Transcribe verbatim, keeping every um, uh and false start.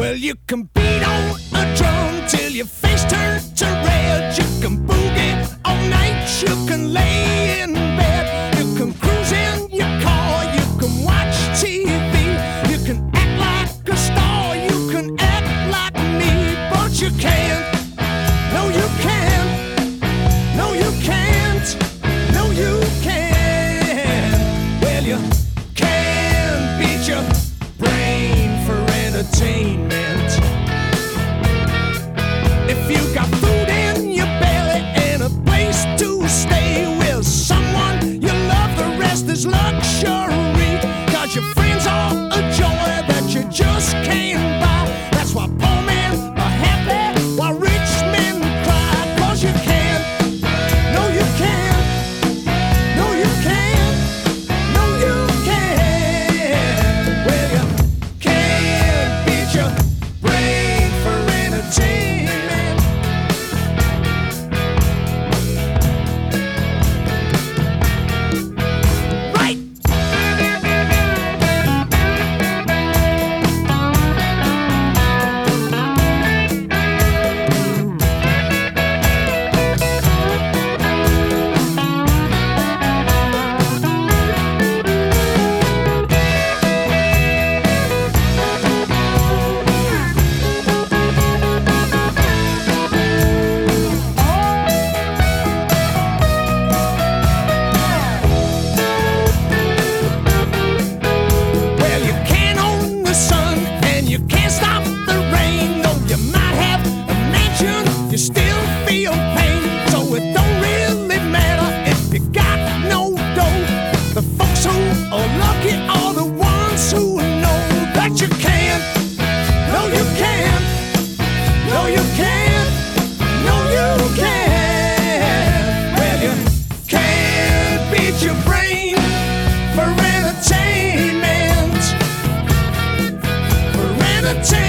Well, you can beat on a drum till your face turns to red. You can boogie all night, you can lay in bed. You can cruise in your car, you can watch T V. You can act like a star, you can act like me. But you can't, no you can't, no you can't, no you can't. Well, you can't beat your brain for entertainment. If you got food in your belly and a place to stay with someone you love, the rest is luxury. Cause your friends are a joy that you just can't buy. That's why poor men are happy while rich men cry. Cause you can't, no you can't, no you can't, no you can't. Well, you can't beat your brain for entertainment. Right. Well, you can't own the sun and you can't stop the rain. Though you might have a mansion, you still feel pain. So it don't really matter if you got no dough. The folks who are lucky are the ones who know that you can't, no you can't, no you can't, no you can't. Well, you can't beat your brain for entertainment, for entertainment.